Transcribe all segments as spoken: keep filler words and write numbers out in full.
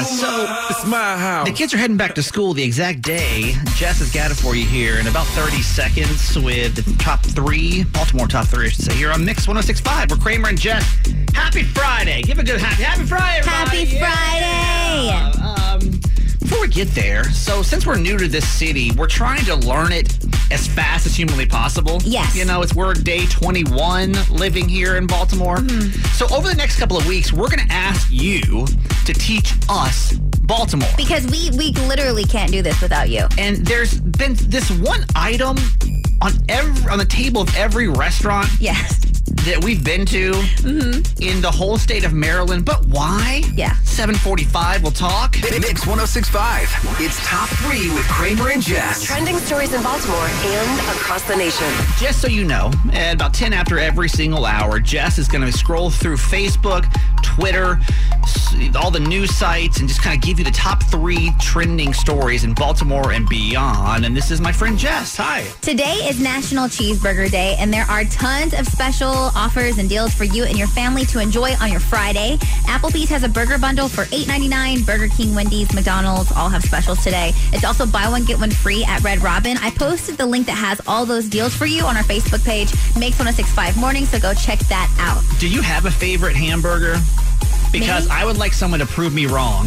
Uh, so it's my house. The kids are heading back to school the exact day. Jess has got it for you here in about thirty seconds with the top three, Baltimore top three, I should say, here on Mix one oh six point five. We're Kramer and Jess. Happy Friday. Give a good happy, happy Friday, everybody. Happy Yeah. Friday. Um, before we get there, so since we're new to this city, we're trying to learn it as fast as humanly possible. Yes. You know, it's we're day twenty-one living here in Baltimore. Mm-hmm. So over the next couple of weeks, we're going to ask you to teach us Baltimore. Because we, we literally can't do this without you. And there's been this one item on every on the table of every restaurant Yes. that we've been to mm-hmm. in the whole state of Maryland. But why? Yeah. seven forty-five, we'll talk. Mix one oh six point five. It's top three with Kramer and Jess. Trending stories in Baltimore and across the nation. Just so you know, at about ten after every single hour, Jess is going to scroll through Facebook, Twitter, all the news sites, and just kind of give you the top three trending stories in Baltimore and beyond. And this is my friend Jess. Hi. Today is National Cheeseburger Day, and there are tons of special offers and deals for you and your family to enjoy on your Friday. Applebee's has a burger bundle for eight ninety-nine. Burger King, Wendy's, McDonald's all have specials today. It's also buy one, get one free at Red Robin. I posted the link that has all those deals for you on our Facebook page, Mix one oh six point five Morning, so go check that out. Do you have a favorite hamburger? Because Me? I would like someone to prove me wrong.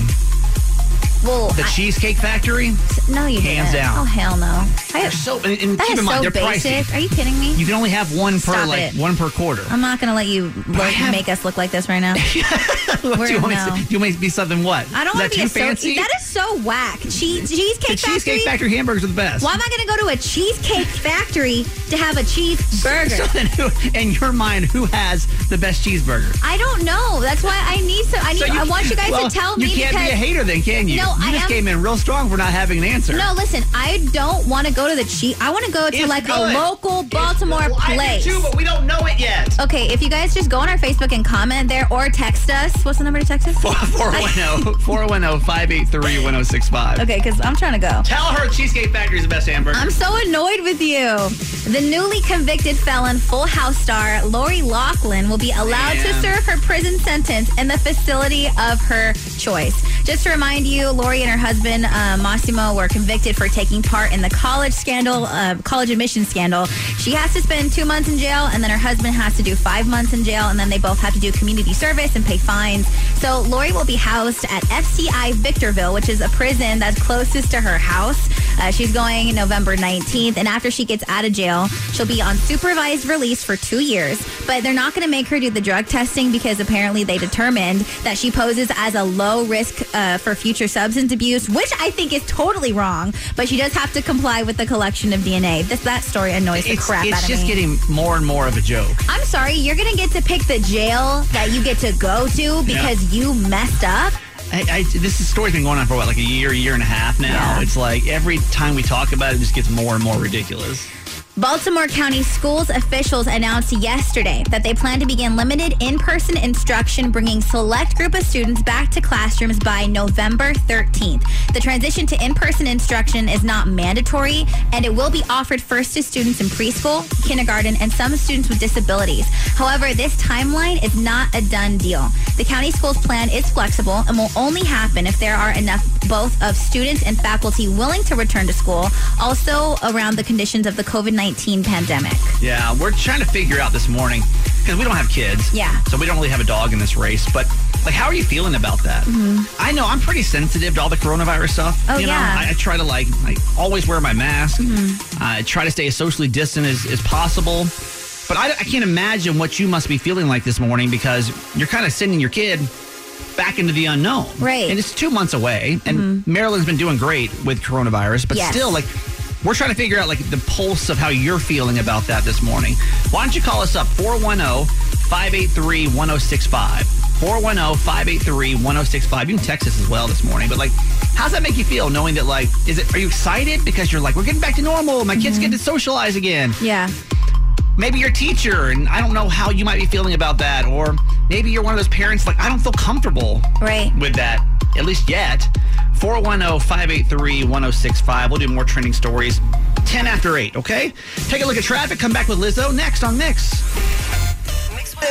Well, The I, Cheesecake Factory? no, you Hands didn't. down. Oh, hell no. I, They're so, and, and that keep is in mind, so they're basic. pricey. Are you kidding me? You can only have one per, Stop like, it. one per quarter. I'm not going to let you look, have- make us look like this right now. What, We're- do you want me no. to, do you want me to be something what? I don't Is want that to be too a so, fancy? That is so whack. Cheese, Cheesecake the Factory? Cheesecake Factory hamburgers are the best. Why am I going to go to a Cheesecake Factory to have a cheeseburger? So then who, in your mind, who has the best cheeseburger? I don't know. That's why I need to. I need. So you- I want you guys well, to tell me You can't because be a hater then, can you? No, you I just am- came in real strong for not having an answer. no. Listen, I don't want to go to the cheese. I want to go to It's like good. a local It's Baltimore good. Well, place. I do too, but we don't know it yet. Okay, if you guys just go on our Facebook and comment there or text us. What's the number to text us? four one zero, five eight three, one oh six five. Okay, because I'm trying to go. Tell her Cheesecake Factory is the best hamburger. I'm so annoyed with you. The newly convicted felon Full House star Lori Loughlin will be allowed to Man. serve her prison sentence in the facility of her choice. Just to remind you, Lori and her husband uh, Massimo were convicted for taking part in the college scandal, uh, college admission scandal. She has to spend two months in jail, and then her husband has to do five months in jail, and then they both have to do community service and pay fines. So Lori will be housed at F C I Victorville, which is a prison that's closest to her house. Uh, she's going November nineteenth, and after she gets out of jail, she'll be on supervised release for two years. But they're not going to make her do the drug testing because apparently they determined that she poses as a low risk uh, for future substance abuse, which I think is totally wrong. But she does have to comply with the collection of D N A. This that story annoys the it's crap it's out of just me. getting more and more of a joke. I'm sorry, you're going to get to pick the jail that you get to go to because you messed up. I, I, this story's been going on for what, like a year, year and a half now. Yeah. It's like every time we talk about it, it just gets more and more ridiculous. Baltimore County Schools officials announced yesterday that they plan to begin limited in-person instruction, bringing select group of students back to classrooms by November thirteenth. The transition to in-person instruction is not mandatory, and it will be offered first to students in preschool, kindergarten, and some students with disabilities. However, this timeline is not a done deal. The county schools plan is flexible and will only happen if there are enough both of students and faculty willing to return to school, also around the conditions of the COVID nineteen pandemic. Yeah, we're trying to figure out this morning, because we don't have kids. Yeah. So we don't really have a dog in this race. But, like, how are you feeling about that? Mm-hmm. I know I'm pretty sensitive to all the coronavirus stuff. Oh, you know, yeah. I, I try to, like, I always wear my mask. Mm-hmm. I try to stay as socially distant as, as possible. But I, I can't imagine what you must be feeling like this morning, because you're kind of sending your kid back into the unknown. Right. And it's two months away. And Mm-hmm. Maryland's been doing great with coronavirus. But Yes. still, like, we're trying to figure out, like, the pulse of how you're feeling about that this morning. Why don't you call us up, four one zero, five eight three, one oh six five. four one zero, five eight three, one oh six five. You can text us as well this morning. But, like, how's that make you feel, knowing that, like, is it? Are you excited because you're like, we're getting back to normal. My kids get to socialize again. Yeah. Maybe you're a teacher, and I don't know how you might be feeling about that. Or maybe you're one of those parents, like, I don't feel comfortable Right. with that, at least yet. four one zero, five eight three, one oh six five. We'll do more trending stories ten after eight, okay? Take a look at traffic. Come back with Lizzo next on Mix. Mix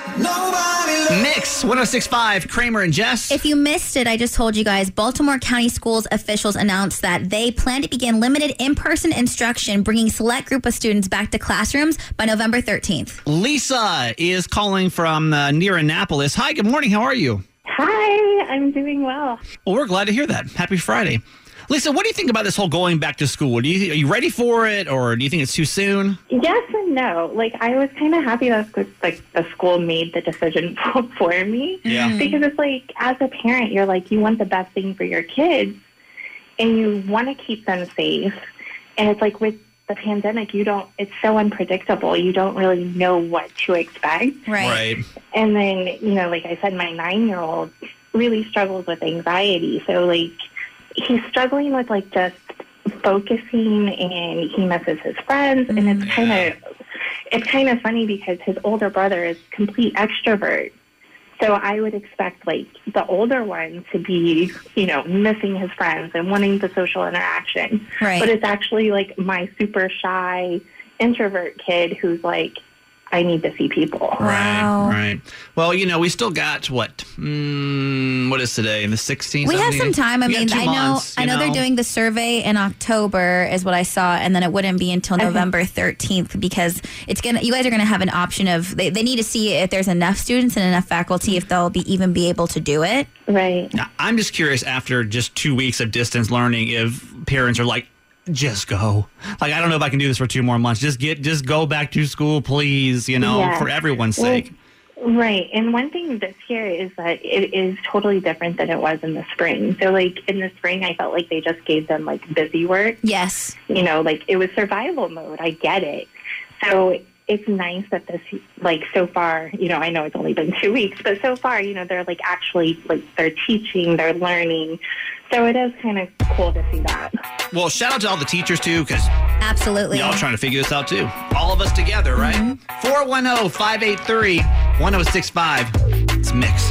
Mix one oh six point five, Kramer and Jess. If you missed it, I just told you guys, Baltimore County Schools officials announced that they plan to begin limited in-person instruction, bringing select group of students back to classrooms by November thirteenth. Lisa is calling from uh, near Annapolis. Hi, good morning. How are you? Hi, I'm doing well. Well, we're glad to hear that. Happy Friday. Lisa, what do you think about this whole going back to school? Do you, are you ready for it, or do you think it's too soon? Yes and no. Like, I was kind of happy that like the school made the decision for me. Yeah. Because it's like, as a parent, you're like, you want the best thing for your kids, and you want to keep them safe. And it's like with the pandemic, you don't. It's so unpredictable. You don't really know what to expect. Right. Right. And then, you know, like I said, my nine-year-old really struggles with anxiety. So, like, he's struggling with, like, just focusing, and he misses his friends. And it's kind of it's kind of funny because his older brother is complete extrovert. So I would expect, like, the older one to be, you know, missing his friends and wanting the social interaction. Right. But it's actually, like, my super shy introvert kid who's like, I need to see people. Wow. Right, right. Well, you know, we still got, what, mm, what is today, the sixteenth? We have some time. I We got mean, two I know months, I you know they're doing the survey in October is what I saw, and then it wouldn't be until November thirteenth because it's gonna. You guys are gonna have an option of they, they need to see if there's enough students and enough faculty if they'll be even be able to do it. Right. Now, I'm just curious, after just two weeks of distance learning, if parents are like, just go. Like, I don't know if I can do this for two more months. Just get, just go back to school, please, you know, Yeah. for everyone's Well, sake. Right. And one thing this year is that it is totally different than it was in the spring. So, like, in the spring, I felt like they just gave them, like, busy work. Yes. You know, like, it was survival mode. I get it. So it's nice that this, like, so far, you know, I know it's only been two weeks, but so far, you know, they're, like, actually, like, they're teaching, they're learning. So it is kind of cool to see that. Well, shout out to all the teachers, too, because Absolutely. y'all trying to figure this out, too. All of us together, right? four one zero, five eight three, one zero six five. It's Mix.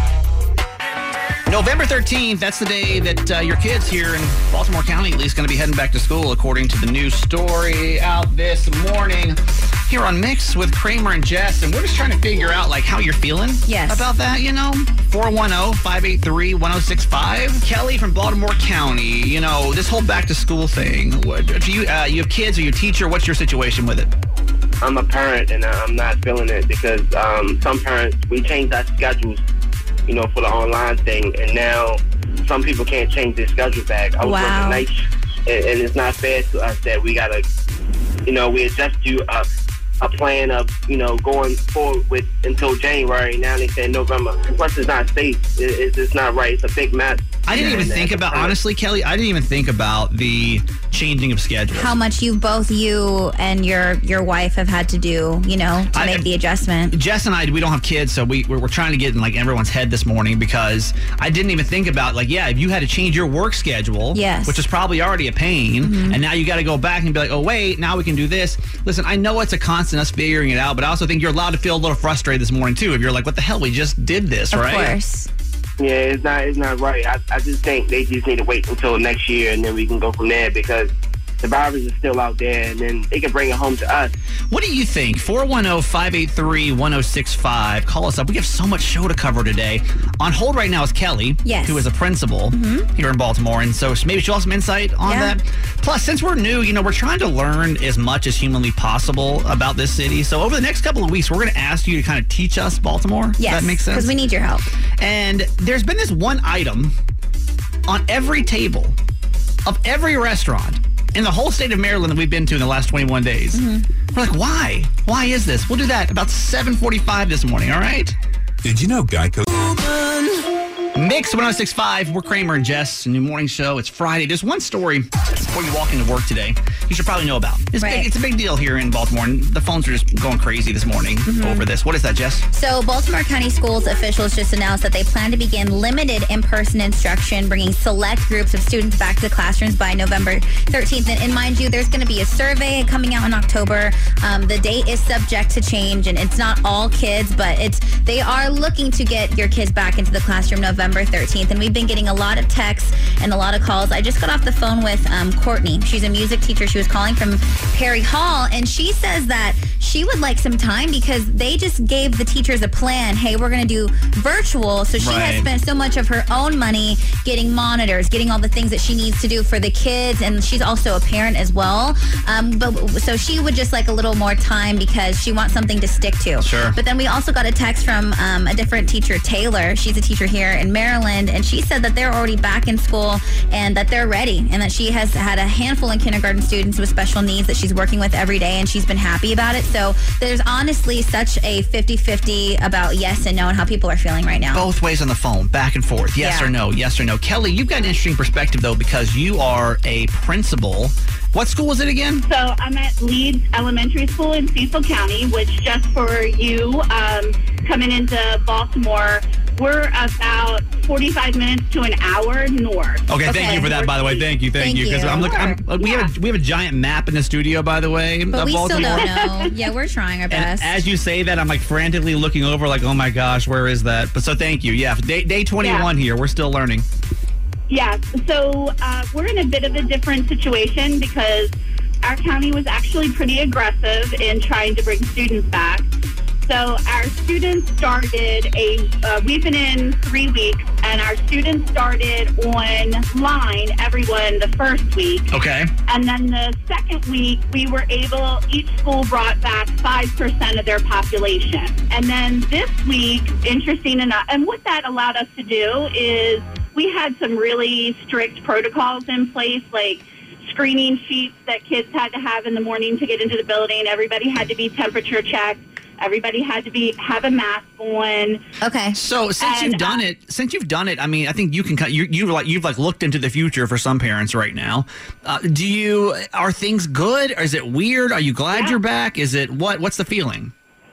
November thirteenth, that's the day that uh, your kids here in Baltimore County at least going to be heading back to school, according to the news story out this morning here on Mix with Kramer and Jess. And we're just trying to figure out, like, how you're feeling Yes. about that, you know? four one zero, five eight three, one zero six five. Kelly from Baltimore County, you know, this whole back to school thing. What, do you, uh, you have kids or you a teacher? What's your situation with it? I'm a parent, and I'm not feeling it because um, some parents, we changed our schedules, you know, for the online thing, and now some people can't change their schedule back. I was Wow. working night, and, and it's not fair to us that we gotta, you know, we adjust to a, a plan of, you know, going forward with until January. Now they say November. Plus, it's not safe. It, it's, it's not right. It's a big mess. I didn't even And think as a about, parent- honestly, Kelly, I didn't even think about the changing of schedules. How much you both you and your your wife have had to do, you know, to I- make the adjustment. Jess and I, we don't have kids, so we, we're, we're trying to get in, like, everyone's head this morning because I didn't even think about, like, yeah, if you had to change your work schedule, Yes. which is probably already a pain, and now you got to go back and be like, oh, wait, now we can do this. Listen, I know it's a constant us figuring it out, but I also think you're allowed to feel a little frustrated this morning, too, if you're like, what the hell, we just did this, Of right? course. Yeah, it's not it's not right. I, I just think they just need to wait until next year, and then we can go from there because the virus is still out there, and then they can bring it home to us. What do you think? four one zero, five eight three, one zero six five. Call us up. We have so much show to cover today. On hold right now is Kelly, Yes. who is a principal here in Baltimore. And so maybe she'll have some insight on Yeah. that. Plus, since we're new, you know, we're trying to learn as much as humanly possible about this city. So over the next couple of weeks, we're going to ask you to kind of teach us Baltimore. Yes. That makes sense? Because we need your help. And there's been this one item on every table of every restaurant in the whole state of Maryland that we've been to in the last twenty-one days. Mm-hmm. We're like, why? Why is this? We'll do that about seven forty-five this morning, all right? Did you know Geico? Mix one oh six point five. We're Kramer and Jess. A new morning show. It's Friday. There's one story before you walk into work today you should probably know about. It's, Right. big, it's a big deal here in Baltimore, and the phones are just going crazy this morning over this. What is that, Jess? So, Baltimore County Schools officials just announced that they plan to begin limited in-person instruction, bringing select groups of students back to classrooms by November thirteenth. And, and mind you, there's going to be a survey coming out in October. Um, the date is subject to change, and it's not all kids, but it's they are looking to get your kids back into the classroom November November thirteenth. And we've been getting a lot of texts and a lot of calls. I just got off the phone with um, Courtney. She's a music teacher. She was calling from Perry Hall, and she says that she would like some time because they just gave the teachers a plan. Hey, we're going to do virtual. So she Right. has spent so much of her own money getting monitors, getting all the things that she needs to do for the kids, and she's also a parent as well. Um, but so she would just like a little more time because she wants something to stick to. Sure. But then we also got a text from um, a different teacher, Taylor. She's a teacher here in Maryland, and she said that they're already back in school and that they're ready, and that she has had a handful of kindergarten students with special needs that she's working with every day, and she's been happy about it. So there's honestly such a fifty-fifty about yes and no and how people are feeling right now. Both ways on the phone, back and forth. Yes Yeah. or no, yes or no. Kelly, you've got an interesting perspective, though, because you are a principal. What school was it again? So I'm at Leeds Elementary School in Cecil County, which just for you um, coming into Baltimore, we're about forty-five minutes to an hour north. Okay, thank you for that, by the way. Thank you, thank, Thank you. Because you. I'm looking. I'm, Sure. we have a we have a giant map in the studio, by the way. But of we still Baltimore. don't know. Yeah, we're trying our And best. as you say that, I'm like frantically looking over, like, oh my gosh, where is that? But so thank you. Yeah, day, day twenty-one Yeah. here. We're still learning. Yes. So uh, we're in a bit of a different situation because our county was actually pretty aggressive in trying to bring students back. So our students started a, uh, we've been in three weeks, and our students started online, everyone, the first week. Okay. And then the second week, we were able, each school brought back five percent of their population. And then this week, interesting enough, and what that allowed us to do is we had some really strict protocols in place, like screening sheets that kids had to have in the morning to get into the building. Everybody had to be temperature checked. Everybody had to be have a mask on. Okay. So since And, you've done uh, it, since you've done it, I mean, I think you can. cut- You you like you've like looked into the future for some parents right now. Uh, do you? Are things good? Or is it weird? Are you glad Yeah. you're back? Is it what? What's the feeling?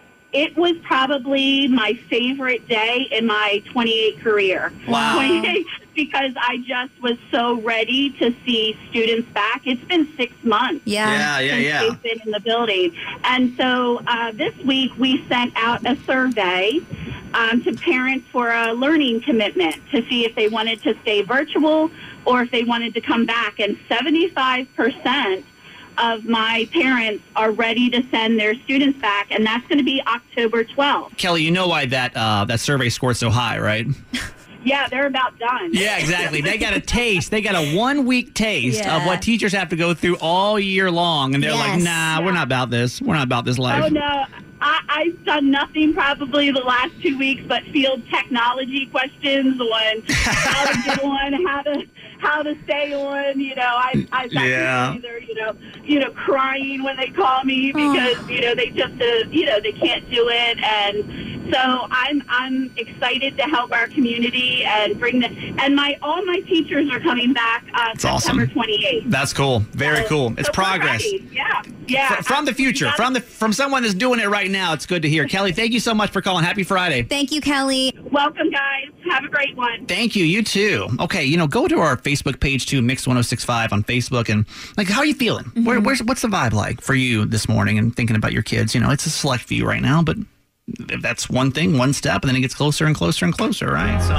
It was probably my favorite day in my twenty-eight career. Wow. twenty-eight, because I just was so ready to see students back. It's been six months. Yeah. yeah, since yeah. they've been in the building. And so uh, this week we sent out a survey um, to parents for a learning commitment to see if they wanted to stay virtual or if they wanted to come back. And seventy-five percent of my parents are ready to send their students back, and that's going to be October twelfth. Kelly, you know why that uh, that survey scored so high, right? Yeah, they're about done. Yeah, exactly. They got a taste. They got a one week taste Yeah. of what teachers have to go through all year long, and they're like, Yes. "Nah, we're not about this. We're not about this life." Oh, no. I, I've done nothing probably the last two weeks but field technology questions on how to get on, how to how to stay on. You know, I, I've got Yeah. people either, you know, you know, crying when they call me because, you know, they just, uh, you know, they can't do it. And so I'm I'm excited to help our community and bring the, and my all my teachers are coming back uh, That's awesome. September twenty-eighth. That's cool. Very So- cool. It's so we're progress. ready. Yeah, yeah. Fr- From the future, You gotta- from the from someone that's doing it right now, it's good to hear. Kelly, thank you so much for calling. Happy Friday. Thank you, Kelly. Welcome, guys. Have a great one. Thank you. You too. Okay, you know, go to our Facebook page too, Mix one oh six five on Facebook, and like, how are you feeling? Where, where's what's the vibe like for you this morning? And thinking about your kids, you know, it's a select few right now, but if that's one thing, one step, and then it gets closer and closer and closer, right? So,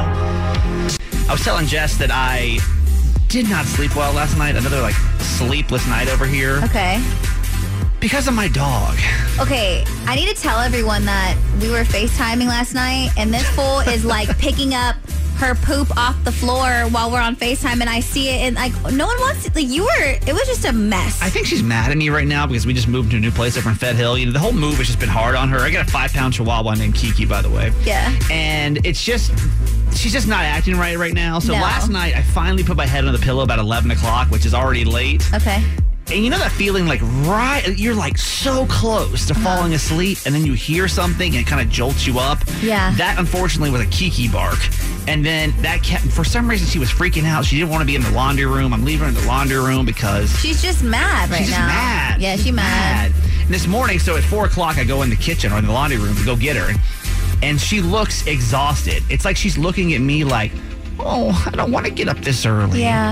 I was telling Jess that I did not sleep well last night. Another like sleepless night over here Okay. because of my dog. Okay, I need to tell everyone that we were FaceTiming last night, and this fool is like picking up her poop off the floor while we're on FaceTime, and I see it, and like no one wants to, like you were. It was just a mess. I think she's mad at me right now because we just moved to a new place over in Fed Hill. You know, the whole move has just been hard on her. I got a five pound chihuahua named Kiki, by the way. Yeah. And it's just, she's just not acting right right now. So No. last night, I finally put my head on the pillow about eleven o'clock, which is already late. Okay. And you know that feeling like right, you're like so close to falling asleep, and then you hear something and it kind of jolts you up. Yeah. That unfortunately was a Kiki bark. And then that kept, for some reason, she was freaking out. She didn't want to be in the laundry room. I'm leaving her in the laundry room because She's just mad right she's just now. mad. Yeah, She's she's mad. And this morning, so at four o'clock, I go in the kitchen or in the laundry room to go get her. And, and she looks exhausted. It's like she's looking at me like, oh, I don't want to get up this early. Yeah.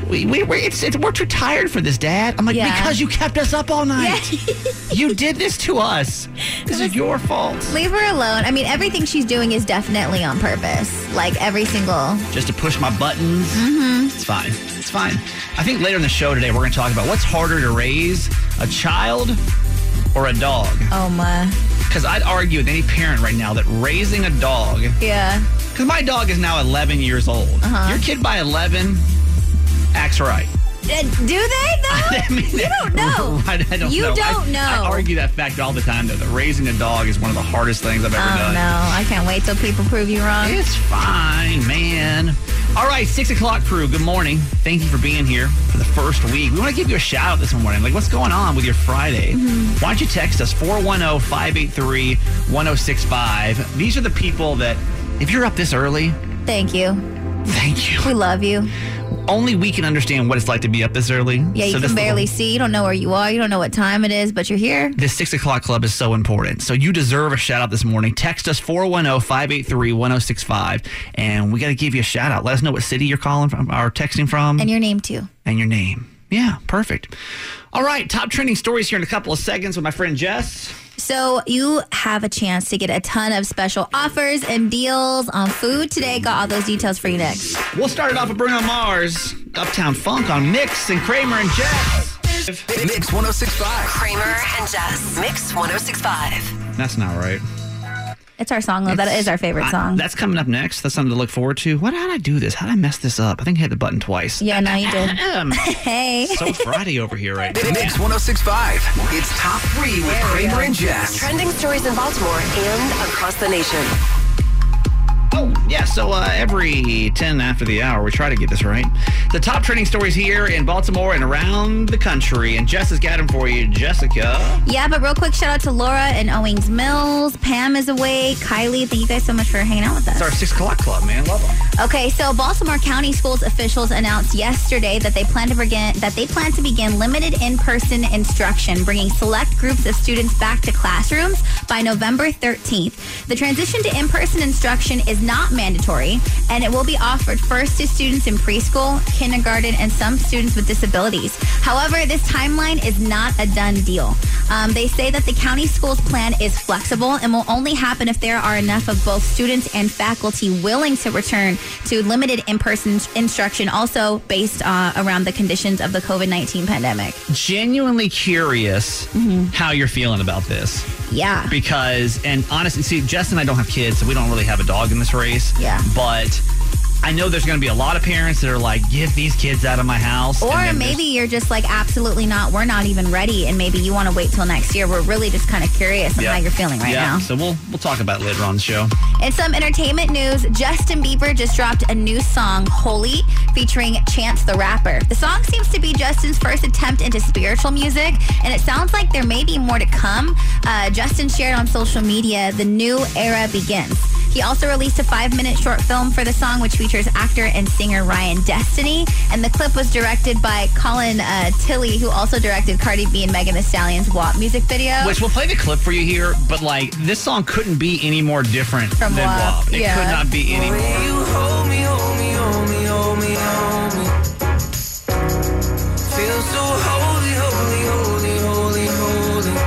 we, we, we it's, it's, we're too tired for this, Dad. I'm like, Yeah. because you kept us up all night. You did this to us. This is your fault. Leave her alone. I mean, everything she's doing is definitely on purpose. Like every single. Just to push my buttons. Mm-hmm. It's fine. It's fine. I think later in the show today, we're going to talk about what's harder to raise, a child or a dog. Oh my. Because I'd argue with any parent right now that raising a dog, Yeah. because my dog is now eleven years old. Uh-huh. Your kid by eleven acts right. Uh, do they though? I mean, you don't know. I, I don't you know. don't I, know. I argue that fact all the time, though, that raising a dog is one of the hardest things I've ever Oh done. no, I can't wait till people prove you wrong. It's fine, man. All right, six o'clock crew, good morning. Thank you for being here for the first week. We want to give you a shout out this morning. Like, what's going on with your Friday? Mm-hmm. Why don't you text us, four one zero, five eight three, one zero six five. These are the people that, if you're up this early, Thank you. thank you. We love you. Only we can understand what it's like to be up this early. Yeah, you So this can barely little- see. You don't know where you are. You don't know what time it is, but you're here. This six o'clock club is so important. So you deserve a shout out this morning. Text us four one zero, five eight three, one zero six five, and we got to give you a shout out. Let us know what city you're calling from or texting from. And your name too. And your name. Yeah, perfect. All right, top trending stories here in a couple of seconds with my friend Jess. So you have a chance to get a ton of special offers and deals on food today. Got all those details for you next. We'll start it off with Bruno Mars, Uptown Funk on Mix and Kramer and Jess. Mix one oh six point five. Kramer and Jess. Mix one oh six point five. That's not right. It's our song, though. That is our favorite I- song. that's coming up next. That's something to look forward to. What, how did I do this? How did I mess this up? I think I hit the button twice. Yeah, no, you did. Ahem. Hey. So Friday over here right now. Mix one oh six point five. It's top three with Kramer and Jess. Trending stories in Baltimore and across the nation. Oh, yeah, so uh, every ten after the hour, we try to get this right. The top trending stories here in Baltimore and around the country. And Jess has got them for you, Jessica. Yeah, but real quick, shout out to Laura in Owings Mills. Pam is awake. Kylie, thank you guys so much for hanging out with us. It's our six o'clock club, man. Love them. Okay, so Baltimore County Schools officials announced yesterday that they plan to begin that they plan to begin limited in-person instruction, bringing select groups of students back to classrooms by November thirteenth. The transition to in-person instruction is not mandatory, and it will be offered first to students in preschool, kindergarten, and some students with disabilities. However, this timeline is not a done deal. Um, they say that the county schools plan is flexible and will only happen if there are enough of both students and faculty willing to return to limited in-person instruction, also based uh, around the conditions of the COVID nineteen pandemic. Genuinely curious how you're feeling about this. Yeah. Because, and honestly, see, Jess and I don't have kids, so we don't really have a dog in this race. Yeah. But I know there's going to be a lot of parents that are like, get these kids out of my house. Or And then maybe there's- you're just like, absolutely not. We're not even ready. And maybe you want to wait till next year. We're really just kind of curious on Yeah. how you're feeling right yeah. now. So we'll we'll talk about it later on the show. In some entertainment news, Justin Bieber just dropped a new song, Holy, featuring Chance the Rapper. The song seems to be Justin's first attempt into spiritual music, and it sounds like there may be more to come. Uh, Justin shared on social media, "The new era begins." He also released a five-minute short film for the song, which features actor and singer Ryan Destiny. And the clip was directed by Colin uh, Tilley, who also directed Cardi B and Megan Thee Stallion's W A P music video. Which we'll play the clip for you here, but like this song couldn't be any more different From than W A P, W A P. It yeah. could not be any more. You hold me, hold me, hold me, hold me, hold me. Feel so holy, holy, holy, holy, holy.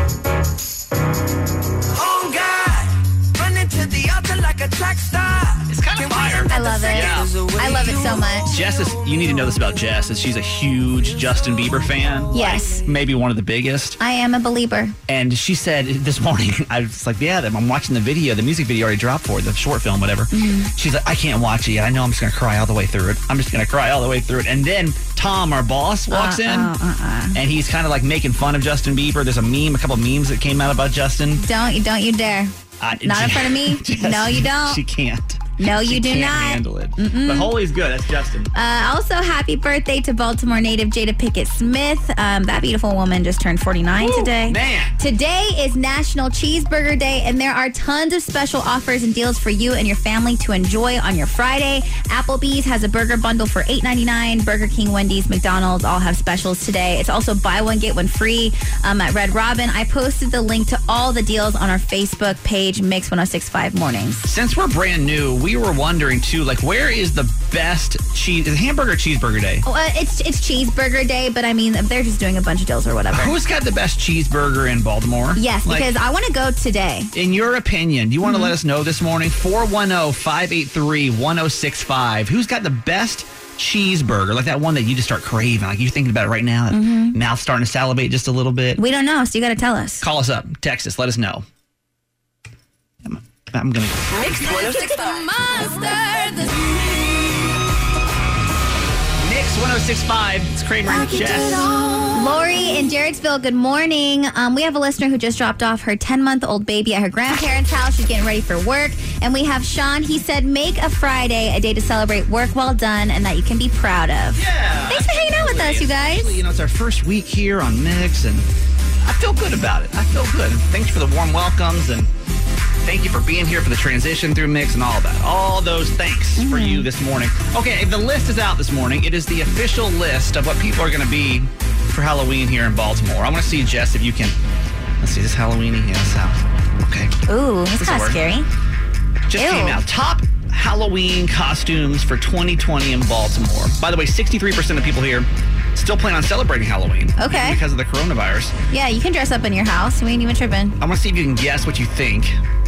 Oh God, running to the altar like a track star. It's kind of fire. I love it. Yeah. I love it so much. Jess is, you need to know this about Jess, is she's a huge Justin Bieber fan. Yes. Like, maybe one of the biggest. I am a believer. And she said this morning, I was like, yeah, I'm watching the video, the music video already dropped for it, the short film, whatever. Mm-hmm. She's like, I can't watch it yet. I know I'm just going to cry all the way through it. I'm just going to cry all the way through it. And then Tom, our boss, walks in, Uh-uh, uh-uh. and he's kind of like making fun of Justin Bieber. There's a meme, a couple of memes that came out about Justin. Don't you don't you dare. I- Not in front of me. Jess, No, you don't. She can't. No, She you do can't not. handle it. But Holy's good. That's Justin. Uh, also, happy birthday to Baltimore native Jada Pinkett Smith. Um, that beautiful woman just turned forty-nine Woo, today. man. Today is National Cheeseburger Day, and there are tons of special offers and deals for you and your family to enjoy on your Friday. Applebee's has a burger bundle for eight ninety-nine. Burger King, Wendy's, McDonald's all have specials today. It's also buy one, get one free um, at Red Robin. I posted the link to all the deals on our Facebook page, Mix one oh six point five Mornings. Since we're brand new, we we were wondering, too, like, where is the best cheese? Is it hamburger or cheeseburger day? Oh, uh, it's it's cheeseburger day, but I mean, they're just doing a bunch of deals or whatever. Who's got the best cheeseburger in Baltimore? Yes, Like, because I want to go today. in your opinion, do you want Mm-hmm. to let us know this morning? four one zero, five eight three, one zero six five. Who's got the best cheeseburger? Like that one that you just start craving. Like you're thinking about it right now. Mhm. Mouth's starting to salivate just a little bit. We don't know, so you got to tell us. Call us up. Text us. Let us know. I'm, I'm going to... Mix one oh six point five. Mix one oh six point five. It's Kramer and Jess. Lori in Jarrettsville, good morning. Um, we have a listener who just dropped off her ten-month-old baby at her grandparents' house. She's getting ready for work. And we have Sean. He said, make a Friday a day to celebrate work well done and that you can be proud of. Yeah. Thanks for hanging out with us, you guys. Especially, you know, it's our first week here on Mix, and I feel good about it. I feel good. Thanks for the warm welcomes, and thank you for being here for the transition through Mix and all that. All those thanks mm-hmm. for you this morning. Okay, the list is out this morning. It is the official list of what people are going to be for Halloween here in Baltimore. I want to see, Jess, if you can. Let's see, is this Halloween-y? Yes. Okay. Ooh, that's kind of scary. Just Ew. came out. Top Halloween costumes for twenty twenty in Baltimore. By the way, sixty-three percent of people here still plan on celebrating Halloween. Okay. Because of the coronavirus. Yeah, you can dress up in your house. We ain't even tripping. I want to see if you can guess what you think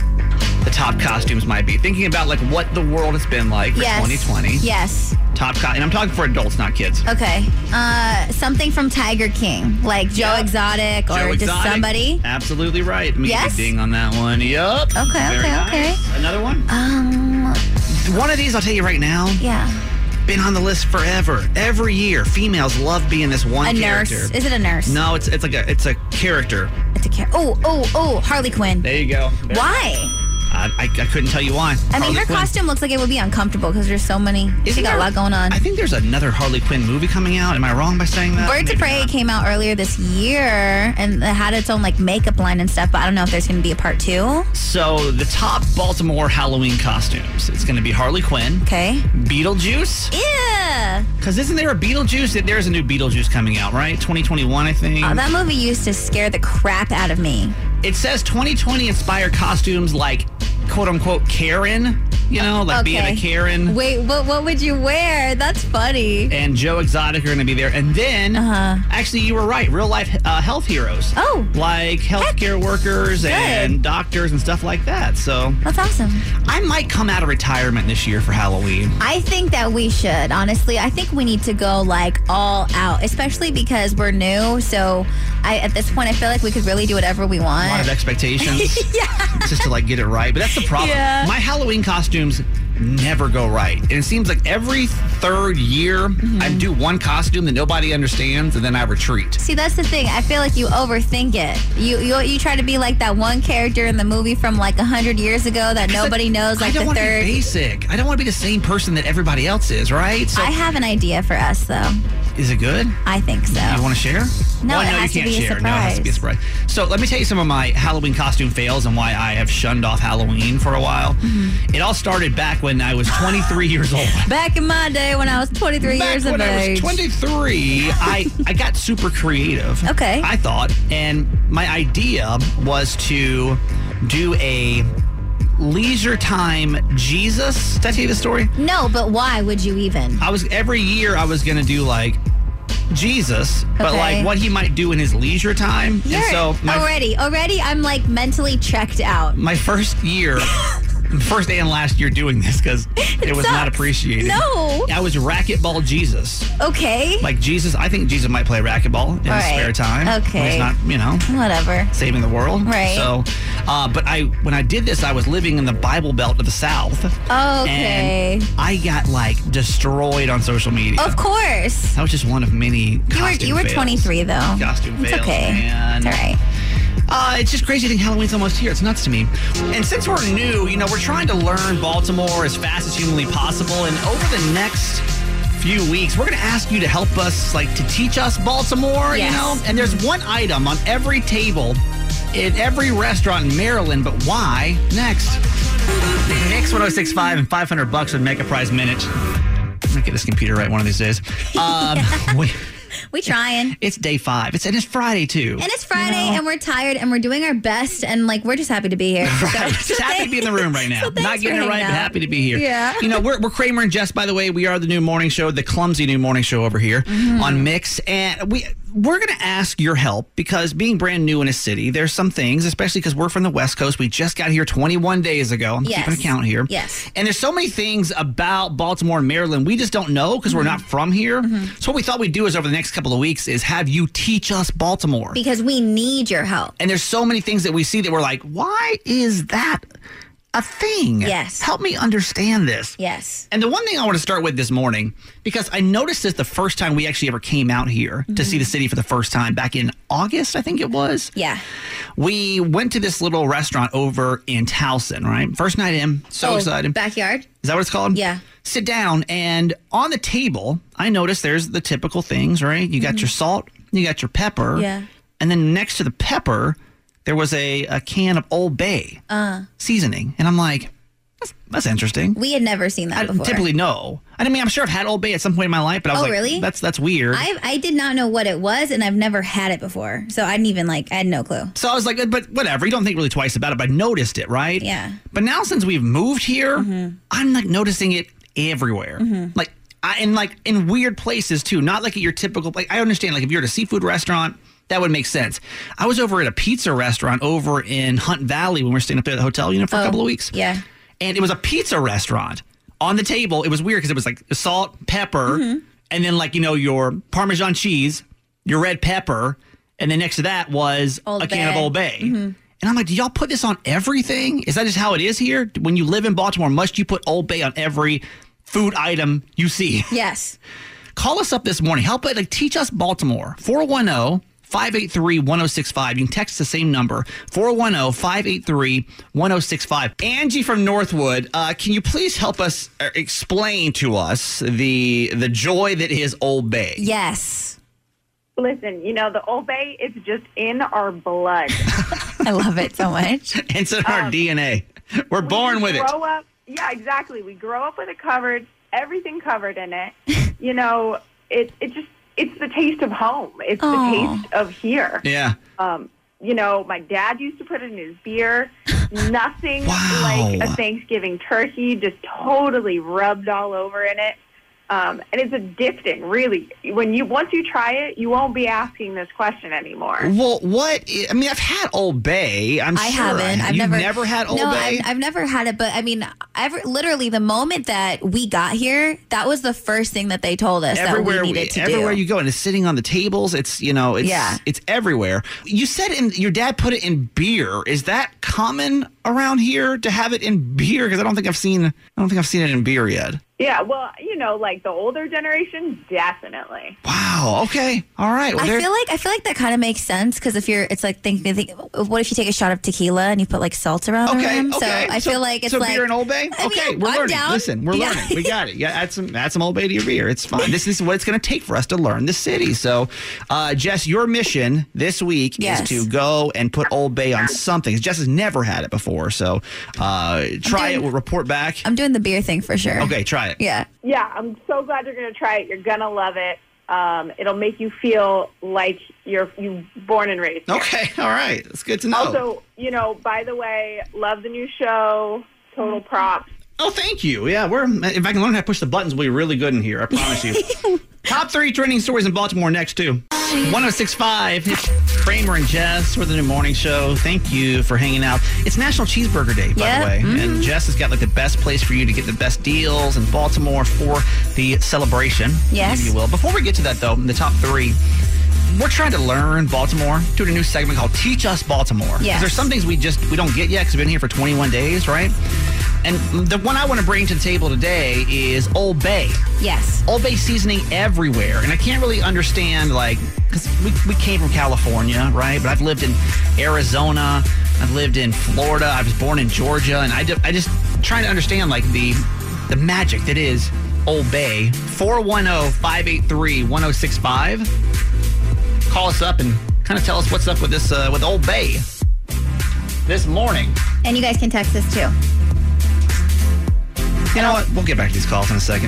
the top costumes might be. Thinking about like what the world has been like for yes. twenty twenty. Yes. Top co- and I'm talking for adults, not kids. Okay. Uh, something from Tiger King, like Joe Yep. Exotic or Joe just Exotic. somebody. Absolutely right. Let me Yes? give you a ding on that one. Yup. Okay, Very okay, nice. okay. Another one? Um. One of these, I'll tell you right now. Yeah. Been on the list forever. Every year, females love being this one A character. nurse. Is it a nurse? No, it's it's like a it's a character. It's a character. Oh, oh, oh, Harley Quinn. There you go. There. Why? I, I, I couldn't tell you why. I mean, Harley her Quinn. costume looks like it would be uncomfortable because there's so many. She Isn't got there- a lot going on. I think there's another Harley Quinn movie coming out. Am I wrong by saying that? Birds of Maybe Prey not. came out earlier this year and it had its own like makeup line and stuff, but I don't know if there's going to be a part two. So the top Baltimore Halloween costumes. It's going to be Harley Quinn. Okay. Beetlejuice. Yeah. Because isn't there a Beetlejuice? There's a new Beetlejuice coming out, right? twenty twenty-one, I think. Oh, that movie used to scare the crap out of me. It says twenty twenty inspired costumes like quote unquote Karen, you know, like being a Karen. Wait, what what would you wear? That's funny. And Joe Exotic are going to be there. And then, uh-huh. actually, you were right. Real life uh, health heroes. Oh. Like healthcare workers Good. and doctors and stuff like that. So That's awesome. I might come out of retirement this year for Halloween. I think that we should, honestly. I think we need to go like all out, especially because we're new. So I, at this point, I feel like we could really do whatever we want. A lot of expectations. Yeah. Just to like get it right. But that's the problem. Yeah. My Halloween costumes never go right. And it seems like every third year Mm-hmm. I do one costume that nobody understands and then I retreat. See, that's the thing. I feel like you overthink it. You you you try to be like that one character in the movie from like a hundred years ago that nobody knows. Like I don't the want third. to be basic. I don't want to be the same person that everybody else is, right? So I have an idea for us, though. is it good? I think so. You want to share? No, well, it no, has you to can't be a share. No, it has to be a surprise. So let me tell you some of my Halloween costume fails and why I have shunned off Halloween for a while. Mm-hmm. It all started back when I was twenty-three years old. Back in my day when I was twenty-three Back years when of I age. was twenty-three, I, I got super creative. Okay. I thought, and my idea was to do a leisure time Jesus. Did I tell you the story? No, but why would you even? I was every year I was gonna do like Jesus, but Okay. like what he might do in his leisure time. You're and so my already, already, I'm like mentally checked out. my first year, first and last year doing this because it was not sucks. appreciated. No. I was racquetball Jesus. Okay. Like Jesus, I think Jesus might play racquetball in All his right. spare time. when Okay. he's not, you know, Whatever. saving the world. Right. So, uh, but I when I did this, I was living in the Bible Belt of the South. Okay. And I got like destroyed on social media. Of course. That was just one of many You were costume you were fails. twenty-three though. Costume It's fails, okay. man. It's all right. Uh, it's just crazy to think Halloween's almost here. It's nuts to me. And since we're new, you know, we're trying to learn Baltimore as fast as humanly possible. And over the next few weeks, we're going to ask you to help us, like, to teach us Baltimore, Yes. you know? And there's one item on every table in every restaurant in Maryland, but why? Next. Mix one oh six point five and five hundred bucks would make a prize minute. I'm going to get this computer right one of these days. Um, we... We trying. It's day five. It's and it's Friday too. And it's Friday, You know? and we're tired, and we're doing our best, and like we're just happy to be here. Right. So, Just happy to be in the room right now. So thanks Not getting for it right, hanging but out. happy to be here. Yeah. You know, we're, we're Kramer and Jess, by the way. We are the new morning show, the clumsy new morning show over here Mm-hmm. on Mix. And we, we're going to ask your help because being brand new in a city, there's some things, especially because we're from the West Coast. We just got here twenty-one days ago. I'm Yes. keeping a count here. Yes. And there's so many things about Baltimore and Maryland we just don't know because we're not from here. So what we thought we'd do is over the next couple of weeks is have you teach us Baltimore. Because we need your help. And there's so many things that we see that we're like, why is that a thing? Yes. Help me understand this. Yes. And the one thing I want to start with this morning, because I noticed this the first time we actually ever came out here to see the city for the first time back in August, I think it was. Yeah. We went to this little restaurant over in Towson, right? First night in, so Oh, excited. Backyard? Is that what it's called? Yeah. Sit down, and on the table, I noticed there's the typical things, right? You got your salt, you got your pepper. Yeah. And then next to the pepper, there was a, a can of Old Bay Uh. seasoning. And I'm like, that's, that's interesting. We had never seen that I before. typically no. I mean, I'm sure I've had Old Bay at some point in my life, but I was Oh, like, really? that's that's weird. I I did not know what it was, and I've never had it before. So I didn't even like, I had no clue. so I was like, but whatever. You don't think really twice about it, but I noticed it, right? Yeah. But now since we've moved here, Mm-hmm. I'm like noticing it everywhere. Like, I, and like in weird places too. Not like at your typical, like I understand, like if you're at a seafood restaurant, that would make sense. I was over at a pizza restaurant over in Hunt Valley when we were staying up there at the hotel, you know, for a Oh, couple of weeks. Yeah. And it was a pizza restaurant. On the table, it was weird because it was like salt, pepper, Mm-hmm. and then like, you know, your Parmesan cheese, your red pepper, and then next to that was Old a can of Bay. Old Bay. And I'm like, do y'all put this on everything? Is that just how it is here? When you live in Baltimore, must you put Old Bay on every food item you see? Yes. Call us up this morning. Help it, like teach us Baltimore. four one zero, five eight three, one zero six five. You can text the same number, four one zero, five eight three, one zero six five. Angie from Northwood, uh, can you please help us uh, explain to us the the joy that is Old Bay? Yes. Listen, you know, the Old Bay is just in our blood. I love it so much. It's in our D N A. We're born we with it. grow Up, yeah, exactly. We grow up with it covered, everything covered in it. You know, it it just it's the taste of home. It's Aw. the taste of here. Yeah. Um, you know, my dad used to put it in his beer. Nothing Wow. like a Thanksgiving turkey, just totally rubbed all over in it. Um, and it's addicting, really. When you once you try it, you won't be asking this question anymore. Well, what? I, I mean, I've had Old Bay. I'm I sure. haven't. I've You've never, never had Old no, Bay? I've, I've never had it. But I mean, ever literally the moment that we got here, that was the first thing that they told us everywhere that we needed to everywhere do. you go, and it's sitting on the tables. It's you know, it's Yeah. it's everywhere. You said in your dad put it in beer. Is that common around here to have it in beer? Because I don't think I've seen I don't think I've seen it in beer yet. Yeah, well, you know, like the older generation, definitely. Wow. Okay. All right. Well, I there- feel like I feel like that kind of makes sense because if you're, it's like think, think. What if you take a shot of tequila and you put like salt around Okay, them? okay. So I feel like it's so like beer and Old Bay. I Okay, mean, we're I'm learning. down. Listen, we're Yeah. learning. We got it. Yeah, add some add some Old Bay to your beer. It's fine. This is what it's going to take for us to learn the city. So, uh, Jess, your mission this week Yes. is to go and put Old Bay on something. Jess has never had it before, so uh, try it. doing- We'll report back. I'm doing the beer thing for sure. Okay, try it. Yeah. Yeah, I'm so glad you're going to try it. You're going to love it. Um, it'll make you feel like you're you born and raised here. Okay, all right. That's good to know. Also, you know, by the way, love the new show. Total props. Oh, thank you. Yeah, we're. If I can learn how to push the buttons, we'll be really good in here. I promise you. Top three trending stories in Baltimore next, too. one oh six point five. It's Kramer and Jess. We're the new morning show. Thank you for hanging out. It's National Cheeseburger Day, by Yeah, the way. mhm. And Jess has got like the best place for you to get the best deals in Baltimore for the celebration, Yes. if you will. Before we get to that, though, the top three. We're trying to learn Baltimore, doing a new segment called Teach Us Baltimore. 'Cause Yes. there's some things we just we don't get yet because we've been here for twenty-one days, right? And the one I want to bring to the table today is Old Bay. Yes. Old Bay seasoning everywhere. And I can't really understand, like, because we, we came from California, right? But I've lived in Arizona. I've lived in Florida. I was born in Georgia. And I, do, I just trying to understand, like, the the magic that is Old Bay. four one zero, five eight three, one zero six five. Call us up and kind of tell us what's up with this, uh, with Old Bay this morning. And you guys can text us too. You know what? We'll get back to these calls in a second.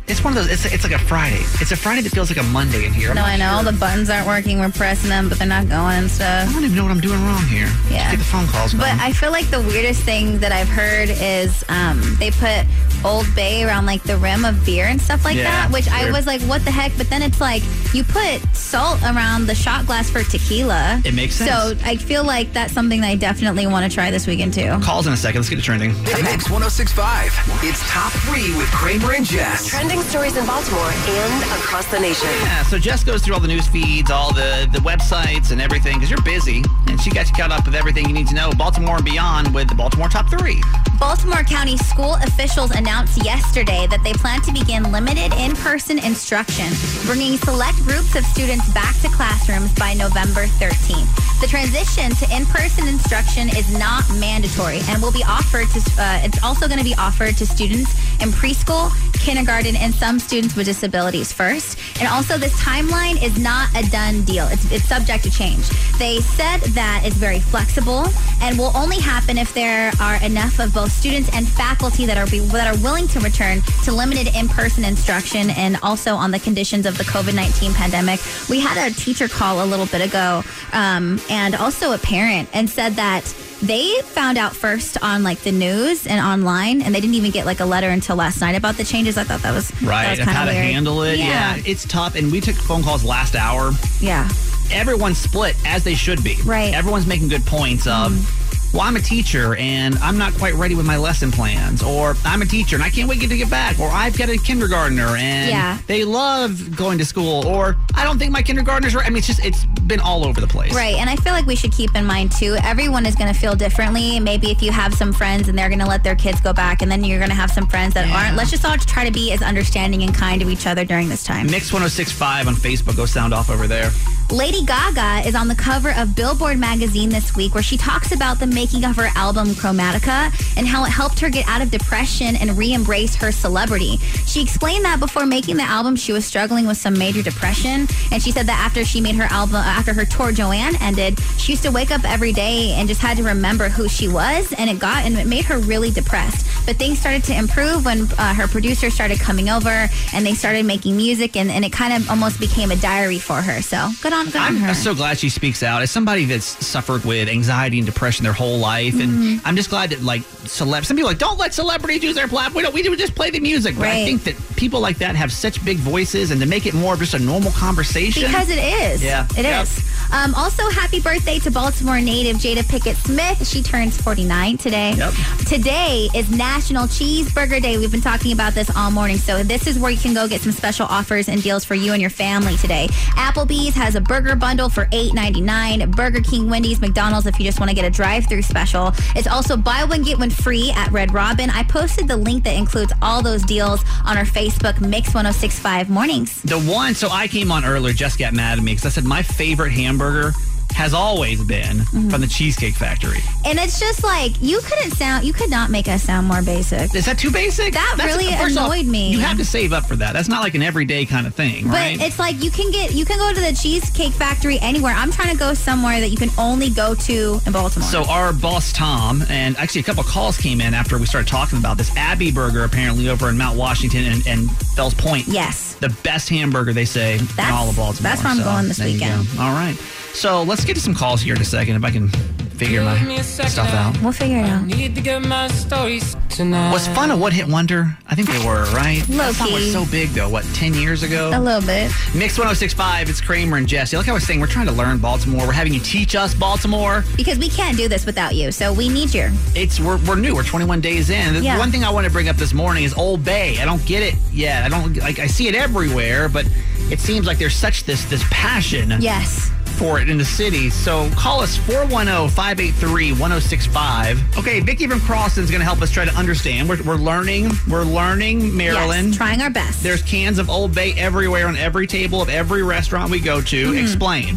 It's one of those, it's, it's like a Friday. It's a Friday that feels like a Monday in here. I'm No, not I know. sure. The buttons aren't working. We're pressing them, but they're not going and I stuff. don't even know what I'm doing wrong here. Yeah. Just get the phone calls But going. I feel like the weirdest thing that I've heard is um, they put Old Bay around like the rim of beer and stuff like Yeah, that, which I weird. was like, what the heck? But then it's like you put salt around the shot glass for tequila. It makes sense. So I feel like that's something that I definitely want to try this weekend too. Calls in a second. Let's get it trending. Mix one oh six point five. It's Top three with Kramer and Jess. Trending stories in Baltimore and across the nation. Yeah, so Jess goes through all the news feeds, all the, the websites and everything, because you're busy, and she got you caught up with everything you need to know, Baltimore and beyond, with the Baltimore Top three. Baltimore County school officials announced yesterday that they plan to begin limited in-person instruction, bringing select groups of students back to classrooms by November thirteenth. The transition to in-person instruction is not mandatory and will be offered to, uh, it's also going to be offered to students in preschool, kindergarten, and some students with disabilities first. And also this timeline is not a done deal. It's, it's subject to change. They said that it's very flexible and will only happen if there are enough of both students and faculty that are be, that are willing to return to limited in-person instruction, and also on the conditions of the covid nineteen pandemic. We had a teacher call a little bit ago um, and also a parent, and said that they found out first on like the news and online, and they didn't even get like a letter until last night about the changes. I thought that was Right, that was and kinda how to weird. handle it. Yeah. Yeah, it's tough, and we took phone calls last hour. Yeah. Everyone's split, as they should be. Right. Everyone's making good points of, well, I'm a teacher and I'm not quite ready with my lesson plans, or I'm a teacher and I can't wait to get back, or I've got a kindergartner and Yeah. they love going to school, or I don't think my kindergartner's right. I mean, it's just, it's been all over the place. Right, and I feel like we should keep in mind too, everyone is going to feel differently. Maybe if you have some friends and they're going to let their kids go back, and then you're going to have some friends that Yeah. aren't. Let's just all try to be as understanding and kind to each other during this time. Mix one oh six point five on Facebook. Go sound off over there. Lady Gaga is on the cover of Billboard magazine this week, where she talks about the making of her album Chromatica and how it helped her get out of depression and re-embrace her celebrity. She explained that before making the album, she was struggling with some major depression, and she said that after she made her album, after her tour Joanne ended, she used to wake up every day and just had to remember who she was, and it got and it made her really depressed. But things started to improve when uh, her producer started coming over and they started making music, and, and it kind of almost became a diary for her. So good on, good on I'm her. so glad she speaks out. As somebody that's suffered with anxiety and depression their whole life, Mm-hmm. and I'm just glad that, like, celeb. Some people are like, don't let celebrities use their platform. We don't. We do just play the music. But I Right. think that people like that have such big voices, and to make it more of just a normal conversation. Because it is. Yeah. It Yep. is. Um, also, happy birthday to Baltimore native Jada Pickett Smith. She turns forty-nine today. Yep. Today is National Cheeseburger Day. We've been talking about this all morning. So this is where you can go get some special offers and deals for you and your family today. Applebee's has a burger bundle for eight ninety-nine. Burger King, Wendy's, McDonald's if you just want to get a drive-through special. It's also buy one, get one free at Red Robin. I posted the link that includes all those deals on our Facebook, Mix one oh six point five Mornings. The one, so I came on earlier, Jess got mad at me because I said my favorite hamburger has always been Mm-hmm. from the Cheesecake Factory. And it's just like, you couldn't sound, you could not make us sound more basic. Is that too basic? That really first off, annoyed me. You have to save up for that. That's not like an everyday kind of thing, But right? it's like you can get, you can go to the Cheesecake Factory anywhere. I'm trying to go somewhere that you can only go to in Baltimore. So our boss, Tom, and actually a couple of calls came in after we started talking about this. Abbey Burger, apparently over in Mount Washington and, and Fells Point. Yes. The best hamburger, they say, in That's- all of Baltimore. that's where I'm So, going this there you weekend. go. All right. So let's get to some calls here in a second, if I can figure my stuff out. We'll figure it out. Need to get my stories tonight. Was Fun a What Hit Wonder? I think they were, right? Low That song was key. so big, though. What, ten years ago? A little bit. Mix one oh six point five, it's Kramer and Jesse. Like I was saying, we're trying to learn Baltimore. We're having you teach us Baltimore. Because we can't do this without you. So we need you. It's we're, we're new. We're twenty-one days in. The Yeah. one thing I want to bring up this morning is Old Bay. I don't get it yet. I don't like. I see it everywhere, but it seems like there's such this this passion Yes. for it in the city. So call us four one zero, five eight three, one oh six five. Okay, Vicki from Croston's going to help us try to understand. We're, we're learning. We're learning Maryland. Yes. Trying our best. There's cans of Old Bay everywhere on every table of every restaurant we go to. Mm-hmm. Explain.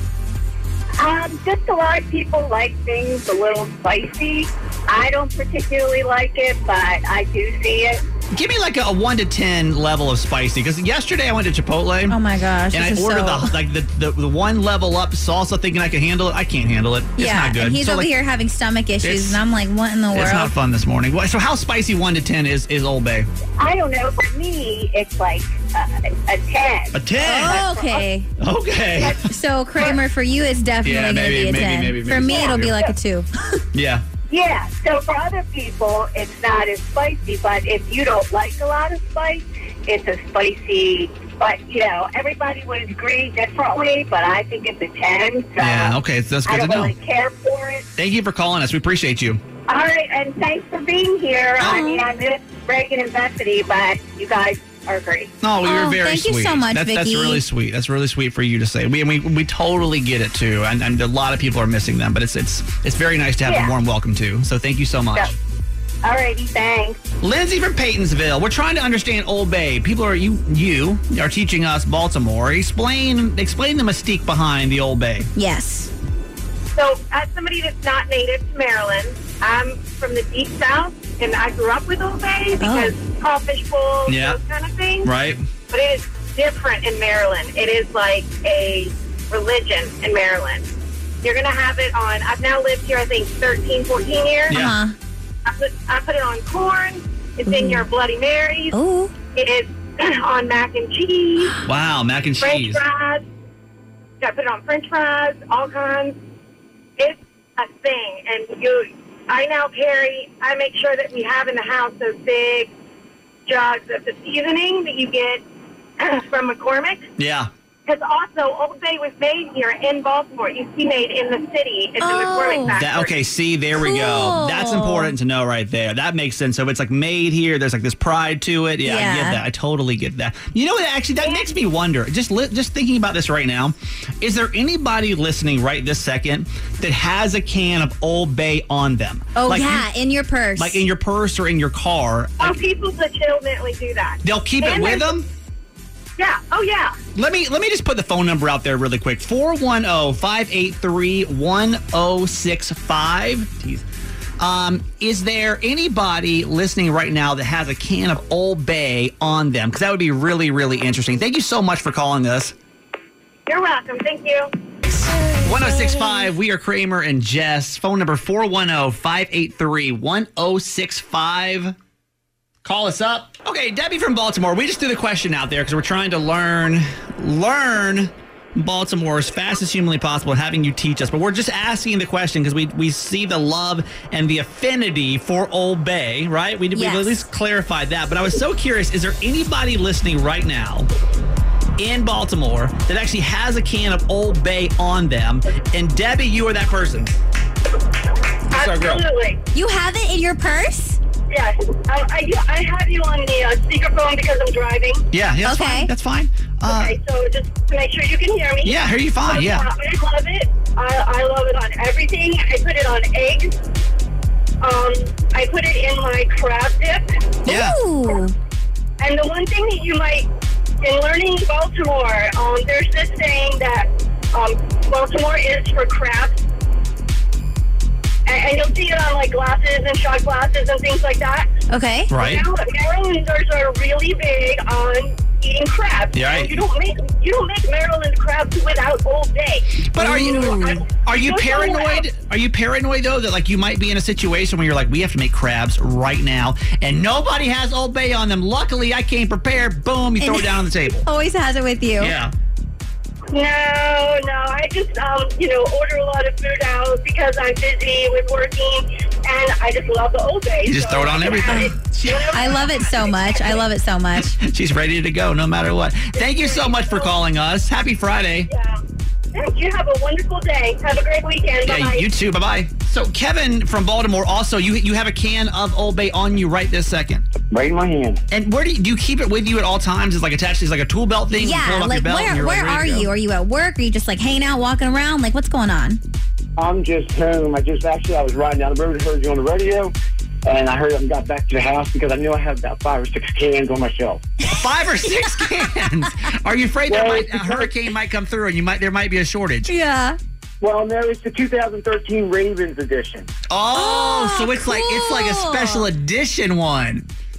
Um, just a lot of people like things a little spicy. I don't particularly like it, but I do see it. Give me like a, a one to ten level of spicy. Because yesterday I went to Chipotle. Oh my gosh. And I this is ordered so... the like the, the the one level up salsa, thinking I could handle it. I can't handle it. It's yeah, not good. and he's so, over like, here having stomach issues, it's- and I'm like, what in the world? It's not fun this morning. Well, So how spicy one to ten is is Old Bay? I don't know. For me, it's like uh, a ten. A ten. Oh, okay. Okay. So Kramer, for you, it's definitely Yeah, going to maybe- be a maybe- ten. maybe- for maybe me, so. it'll be like a two. Yeah. Yeah, so for other people, it's not as spicy, but if you don't like a lot of spice, it's a spicy, but, you know, everybody would agree differently, but I think it's a ten. So Yeah. Okay. That's I good to don't know. really care for it. Thank you for calling us. We appreciate you. All right, and thanks for being here. I mean, I miss Reagan and Bethany, but you guys are great. No, we were Oh, very thank you sweet. so much, that's, that's Vicky. really sweet. That's really sweet for you to say. We we, we totally get it too, and, and a lot of people are missing them. But it's it's it's very nice to have Yeah. a warm welcome too. So thank you so much. So, all righty, thanks. Lindsay from Paytonsville. We're trying to understand Old Bay. People are you you are teaching us Baltimore. Explain explain the mystique behind the Old Bay. Yes. So, as somebody that's not native to Maryland, I'm from the deep south, and I grew up with Old Bay because crawfish bowls, Yeah. those kind of things. Right. But it is different in Maryland. It is like a religion in Maryland. You're going to have it on, I've now lived here, I think, thirteen, fourteen years. Yeah. Uh-huh. I put, I put it on corn. It's in your Bloody Marys. Oh. It is on mac and cheese, Wow, mac and French cheese. fries. I put it on French fries, all kinds. It's a thing. And you, I now carry, I make sure that we have in the house those big jugs of the seasoning that you get from McCormick. Yeah. Because also, Old Bay was made here in Baltimore. It used to be made in the city at the McCormick factory. That, okay, see, there we go. Cool. That's important to know right there. That makes sense. So it's like made here. There's like this pride to it. Yeah, I Yeah. get that. I totally get that. You know what? Actually, that makes me wonder. Just li- just thinking about this right now. Is there anybody listening right this second that has a can of Old Bay on them? Oh, Like yeah, you- in your purse. like in your purse or in your car. Oh, people legitimately do that. They'll keep it And with there's- them? Yeah. Oh, yeah. Let me let me just put the phone number out there really quick. four one zero, five eight three, one zero six five. Jeez. Um, is there anybody listening right now that has a can of Old Bay on them? Because that would be really, really interesting. Thank you so much for calling us. You're welcome. Thank you. one zero six five, we are Kramer and Jess. Phone number four one zero, five eight three, one zero six five. Call us up. Okay, Debbie from Baltimore. We just threw the question out there because we're trying to learn, learn Baltimore as fast as humanly possible and having you teach us. But we're just asking the question because we, we see the love and the affinity for Old Bay, right? We, Yes. we at least clarified that. But I was so curious, is there anybody listening right now in Baltimore that actually has a can of Old Bay on them? And Debbie, you are that person. That's our girl. Absolutely. You have it in your purse? Yes. I, I, I have you on the uh, speakerphone because I'm driving. Yeah, yeah, that's Okay. fine. That's fine. Uh, Okay, so just to make sure you can hear me. Yeah, I hear you fine, Uh, yeah. I love it. I, I love it on everything. I put it on eggs. Um, I put it in my crab dip. Yeah. Ooh. And the one thing that you might, in learning Baltimore, um, there's this saying that um, Baltimore is for crabs. And, and you'll see it on like glasses and shot glasses and things like that. Okay. Right. Now, Marylanders are really big on eating crabs. Yeah, And right. you don't make you don't make Maryland crabs without Old Bay. But are you Ooh. are you Don't tell me paranoid? Are you paranoid though that like you might be in a situation where you're like, we have to make crabs right now, and nobody has Old Bay on them. Luckily, I came prepared. Boom, you throw it down on the table. Always has it with you. Yeah. No, no. I just, um, you know, order a lot of food out because I'm busy with working, and I just love the Old Bay. You just so throw it on I can everything. have it whenever I love it so much. I love it so much. She's ready to go no matter what. Thank you so much for calling us. Happy Friday. Yeah. Thank you. Have a wonderful day. Have a great weekend. Yeah, Bye-bye. you too. Bye bye. So Kevin from Baltimore, also you you have a can of Old Bay on you right this second. Right in my hand. And where do you, do you keep it with you at all times? Is like attached to like a tool belt thing? You pull it Yeah, off like your belt and where you're, like, where ready are to go? you? Are you at work? Are you just like hanging out, walking around? Like what's going on? I'm just home. I just actually, I was riding down the road and heard you on the radio, and I heard it and got back to the house because I knew I had about five or six cans on my shelf. Five or six cans. Are you afraid that Well, might, a hurricane might come through and you might there might be a shortage? Yeah. Well, no, it's the two thousand thirteen Ravens edition. Oh, so it's like it's like a cool. special edition one.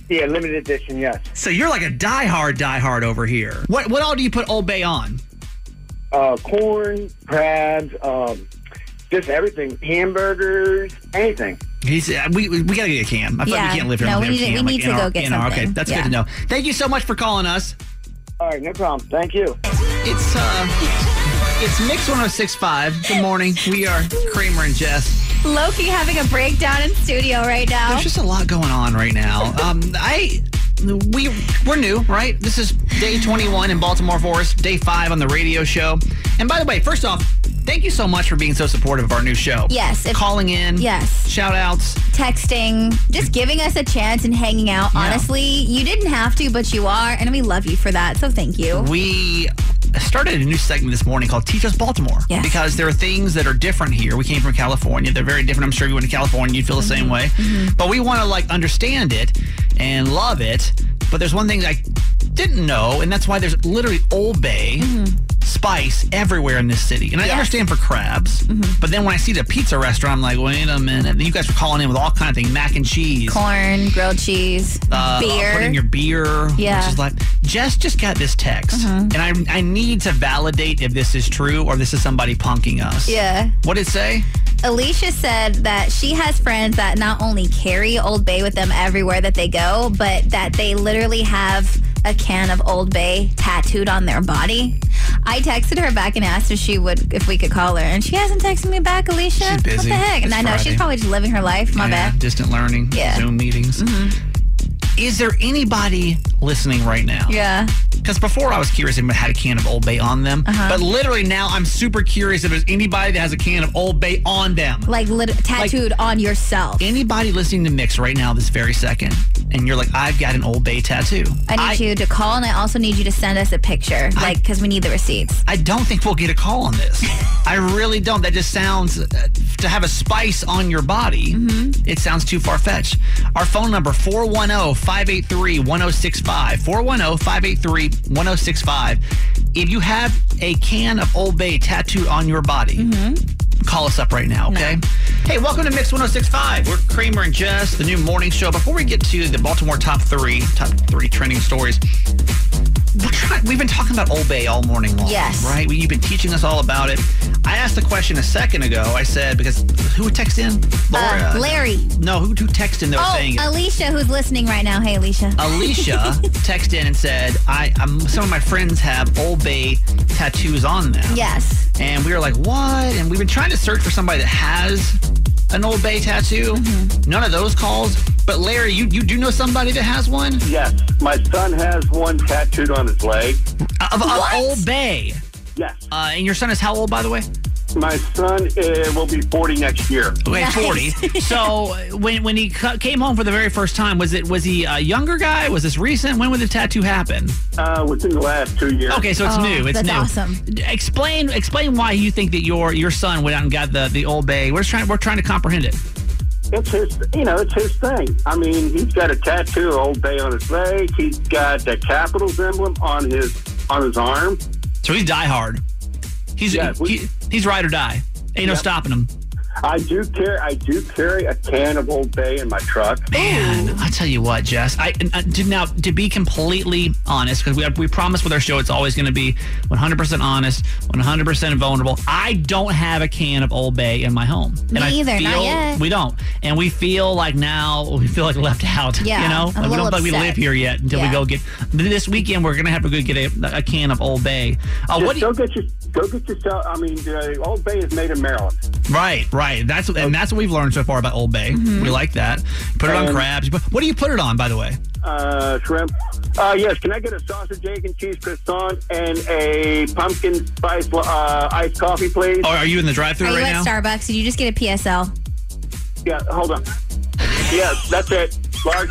Yeah, limited edition, yes. So you're like a diehard, diehard over here. What what all do you put Old Bay on? Uh, corn, crabs, um, just everything. Hamburgers, anything. He's, uh, we we gotta get a can. I feel Yeah. like we can't live here No, without we a need to- can. we like, need in to go our- get in our- Okay, something. that's Yeah. good to know. Thank you so much for calling us. All right, no problem. Thank you. It's uh, it's Mix one oh six point five. Good morning. We are Kramer and Jess. Loki having a breakdown in studio right now. There's just a lot going on right now. Um, I we we're new, right? This is day twenty-one in Baltimore for us, day five on the radio show. And by the way, first off, thank you so much for being so supportive of our new show. Yes. If, Calling in. Yes. Shout outs. Texting, just giving us a chance and hanging out. Yeah. Honestly, you didn't have to, but you are, and we love you for that. So thank you. We started a new segment this morning called Teach Us Baltimore. Yes. Because there are things that are different here. We came from California. They're very different. I'm sure if you went to California, you'd feel the same way. Mm-hmm. But we want to like understand it and love it. But there's one thing I didn't know, and that's why there's literally Old Bay spice everywhere in this city. And I Yes. understand for crabs, Mm-hmm. but then when I see the pizza restaurant, I'm like, wait a minute. And you guys were calling in with all kinds of things, mac and cheese. Corn, grilled cheese, Uh, beer. Put in your beer. Yeah. Which is like, Jess just got this text, Mhm. and I I need to validate if this is true or this is somebody punking us. Yeah. What did it say? Alicia said that she has friends that not only carry Old Bay with them everywhere that they go, but that they literally have a can of Old Bay tattooed on their body. I texted her back and asked her she would if we could call her, and she hasn't texted me back, Alicia. She's busy. What the heck? And It's I know Friday. she's probably just living her life. My Yeah, bad. distant learning, Yeah. Zoom meetings. Is there anybody listening right now? Yeah. Because before I was curious if it had a can of Old Bay on them, Uh-huh. but literally now I'm super curious if there's anybody that has a can of Old Bay on them. Like lit- tattooed on yourself. Anybody listening to Mix right now this very second, and you're like, I've got an Old Bay tattoo. I need you to call, and I also need you to send us a picture, like, because we need the receipts. I don't think we'll get a call on this. I really don't. That just sounds, uh, to have a spice on your body, Mm-hmm. it sounds too far-fetched. Our phone number, four one zero, five eight three, one zero six five. four one zero, five eight three, one zero six five. If you have a can of Old Bay tattooed on your body, Mm-hmm. call us up right now, okay? Hey, welcome to Mix one oh six point five. We're Kramer and Jess, the new morning show. Before we get to the Baltimore top three, top three trending stories, we're try- we've been talking about Old Bay all morning long. Yes. Right? You've been teaching us all about it. I asked the question a second ago. I said, because who would text in? Laura? Uh, Larry. No, who, who texted in that was Oh, saying it? Alicia, who's listening right now. Hey, Alicia. Alicia texted in and said, I, I'm, some of my friends have Old Bay tattoos on them. Yes. And we were like, what? And we've been trying to search for somebody that has an Old Bay tattoo. Mm-hmm. None of those calls. But Larry, you, you do know somebody that has one? Yes. My son has one tattooed on his leg. Of, of Old Bay? Yes. Uh, and your son is how old, by the way? My son uh, will be forty next year. Okay, Nice. forty. So when when he cu- came home for the very first time, was it was he a younger guy? Was this recent? When would the tattoo happen? Uh, within the last two years. Okay, so it's Oh, new. It's that's new. awesome. Explain explain why you think that your your son went out and got the, the Old Bay. We're just trying we're trying to comprehend it. It's his, you know, it's his thing. I mean, he's got a tattoo of Old Bay on his leg. He's got the Capitals emblem on his on his arm. So he's diehard. He's Yeah, we- he, he's ride or die. Ain't no Yep. stopping him. I do carry I do carry a can of Old Bay in my truck. Man, I tell you what, Jess. I uh, to, now to be completely honest, because we we promise with our show it's always going to be one hundred percent honest, one hundred percent vulnerable. I don't have a can of Old Bay in my home. Me and I either, not feel- yet. We don't, and we feel like now we feel like left out. Yeah, you know, I'm a like we little don't feel like we upset. live here yet until we Yeah. go get. This weekend we're going to have to go get a, a can of Old Bay. Uh, Just what? Do go you, get your go get yourself. I mean, uh, Old Bay is made in Maryland. right, right. That's and that's what we've learned so far about Old Bay. Mm-hmm. We like that. Put it on And- crabs. What do you put it on, by the way? Uh, shrimp. Uh, yes. Can I get a sausage, egg, and cheese croissant and a pumpkin spice uh, iced coffee, please? Or are you in the drive-thru Are you right at now? Starbucks? Did you just get a P S L? Yeah. Hold on. Yeah, that's it. Large.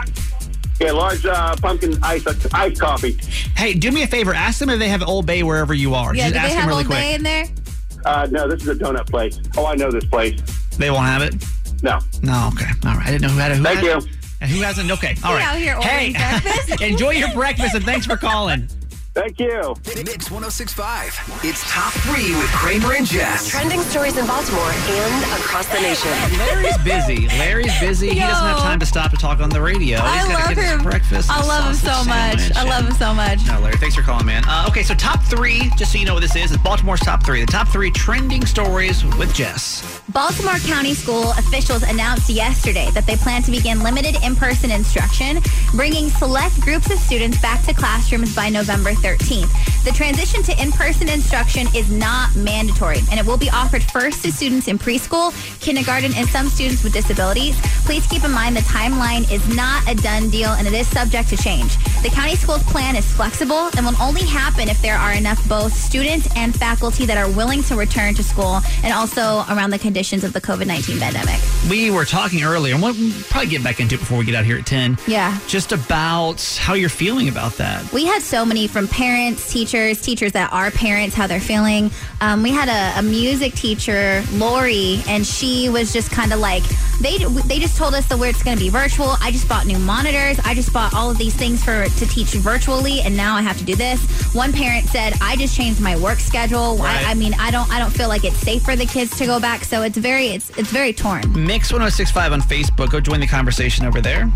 Yeah, large uh, pumpkin ice iced coffee. Hey, do me a favor. Ask them if they have Old Bay wherever you are. Yeah, Just do ask they them have really Old quick. Bay in there? Uh, no, this is a donut place. Oh, I know this place. They won't have it? No. No, okay. All right. I didn't know who had it. Who Thank had you. And who hasn't? Okay. All You're right. out here hey, ordering breakfast. enjoy your breakfast and thanks for calling. Thank you. Mix one oh six point five. It's Top three with Kramer and Jess. Trending stories in Baltimore and across the nation. Larry's busy. Larry's busy. He doesn't have time to stop to talk on the radio. I He's got love to get him. his breakfast. I and love him so sausage much. sandwich. I love him so much. No, Larry, thanks for calling, man. Uh, okay, so top three, just so you know what this is, is Baltimore's top three. The top three trending stories with Jess. Baltimore County School officials announced yesterday that they plan to begin limited in-person instruction, bringing select groups of students back to classrooms by November thirteenth. The transition to in-person instruction is not mandatory, and it will be offered first to students in preschool, kindergarten, and some students with disabilities. Please keep in mind the timeline is not a done deal, and it is subject to change. The county school's plan is flexible and will only happen if there are enough both students and faculty that are willing to return to school, and also around the conditions of the covid nineteen pandemic. We were talking earlier, and we'll probably get back into it before we get out here at ten. Yeah. Just about how you're feeling about that. We had so many from parents, teachers, teachers that are parents, how they're feeling. Um, we had a, a music teacher, Lori, and she was just kind of like, they they just told us that it's going to be virtual. I just bought new monitors. I just bought all of these things for to teach virtually, and now I have to do this. One parent said, I just changed my work schedule. Right. I, I mean, I don't I don't feel like it's safe for the kids to go back, so it's very it's it's very torn. Mix one oh six point five on Facebook. Go join the conversation over there.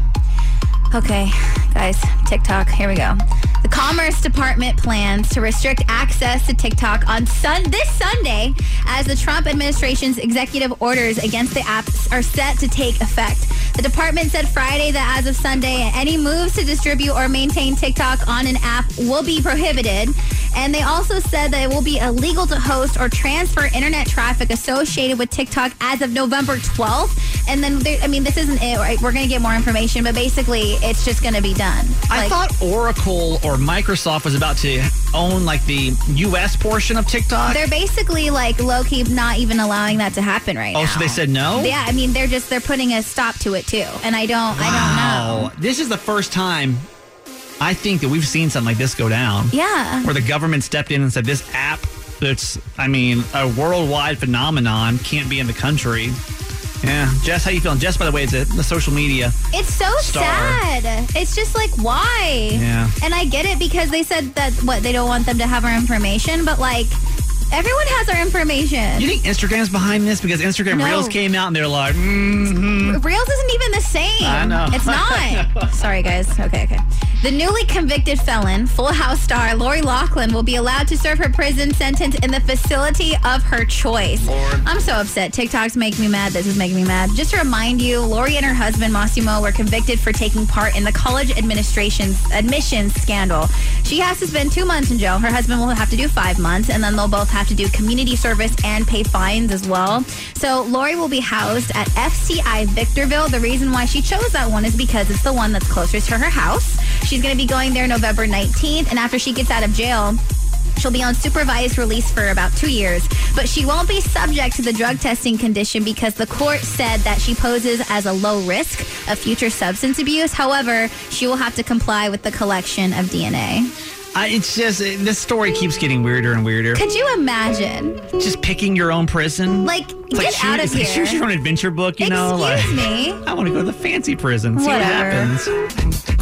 Okay, guys, TikTok, here we go. The Commerce Department plans to restrict access to TikTok on sun- this Sunday as the Trump administration's executive orders against the app are set to take effect. The department said Friday that as of Sunday, any moves to distribute or maintain TikTok on an app will be prohibited. And they also said that it will be illegal to host or transfer internet traffic associated with TikTok as of November twelfth. And then, there, I mean, this isn't it, right? We're going to get more information, but basically, it's just going to be done. I Like, thought Oracle or Microsoft was about to own like the U S portion of TikTok. they're basically like low-key not even allowing that to happen right Oh, now. so they said no? Yeah, I mean, they're just, they're putting a stop to it too. And I don't, I don't know. Wow. This is the first time I think that we've seen something like this go down. Yeah. Where the government stepped in and said this app that's, I mean, a worldwide phenomenon can't be in the country. Yeah. Jess, how you feeling? Jess, by the way, is a, the social media. It's so star. sad. It's just like, why? Yeah. And I get it because they said that, what, they don't want them to have our information, but like, everyone has our information. You think Instagram's behind this? Because Instagram No. Reels came out and they're like, mm-hmm. Reels isn't even the same. I know. It's I not. Sorry, guys. Okay, okay. The newly convicted felon, Full House star Lori Loughlin, will be allowed to serve her prison sentence in the facility of her choice. Lord. I'm so upset. TikToks make me mad. This is making me mad. Just to remind you, Lori and her husband, Massimo, were convicted for taking part in the college administration's admissions scandal. She has to spend two months in jail. Her husband will have to do five months, and then they'll both have to do community service and pay fines as well. So Lori will be housed at F C I Victorville. The reason why she chose that one is because it's the one that's closest to her house. She's going to be going there November nineteenth, and after she gets out of jail, she'll be on supervised release for about two years, but she won't be subject to the drug testing condition because the court said that she poses as a low risk of future substance abuse. However, she will have to comply with the collection of D N A. I, it's just, it, this story keeps getting weirder and weirder. Could you imagine? Just picking your own prison? Like, It's get like out choose, of it's like here. choose your own adventure book, you know? Like, Excuse me. I want to go to the fancy prison. See Whatever. what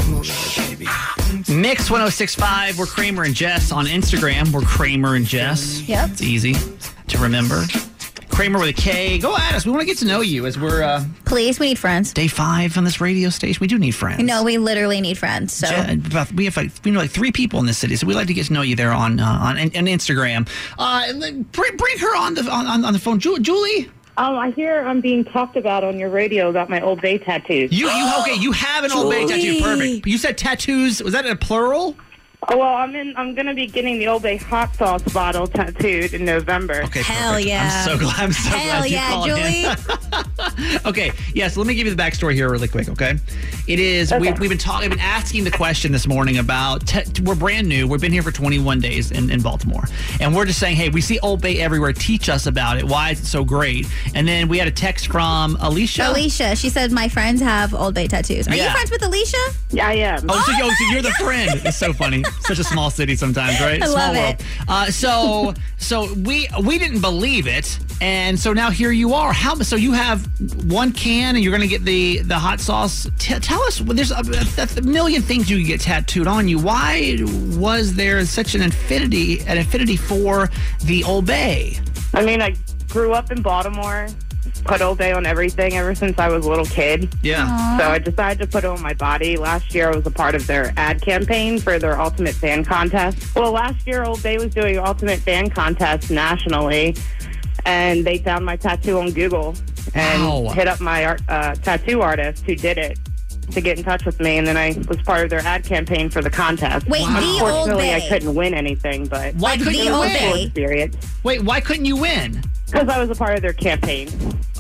happens. Mix one oh six point five. We're Kramer and Jess. On Instagram, we're Kramer and Jess. Yep. It's easy to remember. Kramer with a K. Go at us. We want to get to know you as we're uh, Please, we need friends. day five on this radio station. We do need friends. No, we literally need friends. So Je- about- we have like we know like three people in this city, so we like to get to know you there on uh, on, on Instagram. Uh, and then bring, bring her on the on, on the phone, Ju- Julie. Um, I hear I'm being talked about on your radio about my Old Bay tattoos. You you okay? You have an Old Bay tattoo. Perfect. You said tattoos. Was that a plural? Oh, well, I'm in. I'm going to be getting the Old Bay hot sauce bottle tattooed in November. Okay, Hell perfect. yeah. I'm so glad. I'm so Hell glad you yeah, called Julie. in. Okay, yes. Let me give you the backstory here really quick. Okay, it is we, we've been talking, been asking the question this morning about. Te- we're brand new. We've been here for twenty-one days in, in Baltimore, and we're just saying, hey, we see Old Bay everywhere. Teach us about it. Why is it so great? And then we had a text from Alicia. Alicia, she said my friends have Old Bay tattoos. Are Yeah. you friends with Alicia? Yeah, I am. Oh, so, yo, so you're the friend. It's so funny. Such a small city sometimes, right? I Small love world. it. Uh, so, so we we didn't believe it And so now here you are. How? So you have one can, and you're going to get the the hot sauce. T- tell us, well, there's a, a, a million things you can get tattooed on you. Why was there such an affinity, an affinity for the Old Bay? I mean, I grew up in Baltimore, put Old Bay on everything ever since I was a little kid. Yeah. Aww. So I decided to put it on my body. Last year, I was a part of their ad campaign for their Ultimate Fan Contest. Well, last year, Old Bay was doing Ultimate Fan Contest nationally, and they found my tattoo on Google and Wow. hit up my art, uh, tattoo artist who did it to get in touch with me, and then I was part of their ad campaign for the contest. Wait, the Old Unfortunately, Bay. I couldn't win anything, but Why Like couldn't the you Old win? Bay. experience Wait, why couldn't you win? because I was a part of their campaign.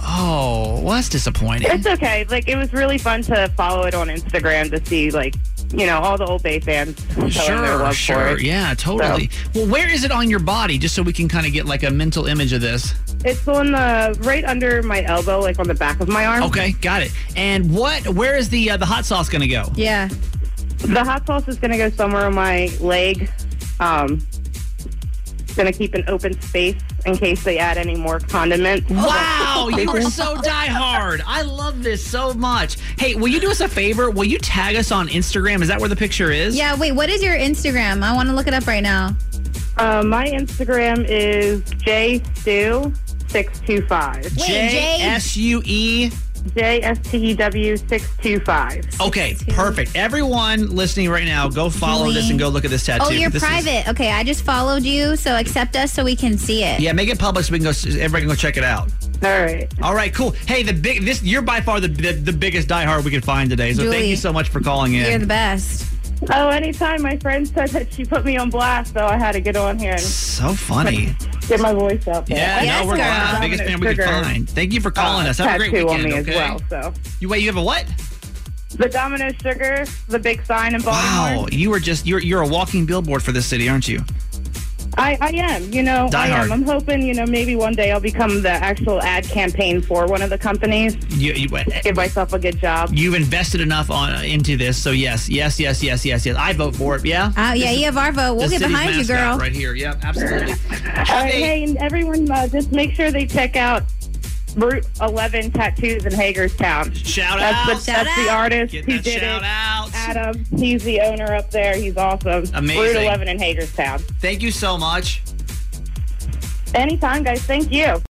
Oh, well, that's disappointing. It's okay. Like, it was really fun to follow it on Instagram to see, like, you know, all the Old Bay fans showing their Sure, love for sure. it. Yeah, totally. Well, where is it on your body, just so we can kind of get like a mental image of this? It's on the right under my elbow, like on the back of my arm. Okay, got it. And what? Where is the uh, the hot sauce going to go? Yeah. The hot sauce is going to go somewhere on my leg. Um, going to keep an open space in case they add any more condiments. Wow, you are so diehard. I love this so much. Hey, will you do us a favor? Will you tag us on Instagram? Is that where the picture is? Yeah, wait, what is your Instagram? I want to look it up right now. Uh, my Instagram is J Stew six two five. Wait, J Jay. S U E. J S T E W six two five. Okay, perfect. Everyone listening right now, go follow Julie. this and go look at this tattoo. Oh, you're This is- private. Okay, I just followed you, so accept us so we can see it. yeah, make it public so we can go. Everybody can go check it out. All right. All right, cool. Hey, the big this you're by far the the, the biggest diehard we could find today. So thank Julie, you so much for calling in. You're the best. Oh, anytime. My friend said that she put me on blast, so I had to get on here and So funny. get my voice out there. Yeah, Yes, no, we're girl. glad. Biggest fan we could Sugar. find. Thank you for calling Uh, us. Have a great tattoo weekend. on me okay. as well. So You wait. You have a what? the Domino's Sugar, the big sign in Baltimore. Wow, you are just you're you're a walking billboard for this city, aren't you? I, I am, you know, Die I hard. am. I'm hoping, you know, maybe one day I'll become the actual ad campaign for one of the companies. You, you Give myself a good job. you've invested enough on into this, so yes, yes, yes, yes, yes, yes. I vote for it. Yeah. Oh, yeah, This is you have our vote. We'll the get city's behind you, mascot girl. Right here. Yep, absolutely. All right, hey, and everyone, uh, just make sure they check out Route eleven Tattoos in Hagerstown. Shout That's, out. the, that's the artist Get who that did shout it. out. Adam, he's the owner up there. He's awesome. Amazing. Route eleven in Hagerstown. Thank you so much. Anytime, guys. Thank you.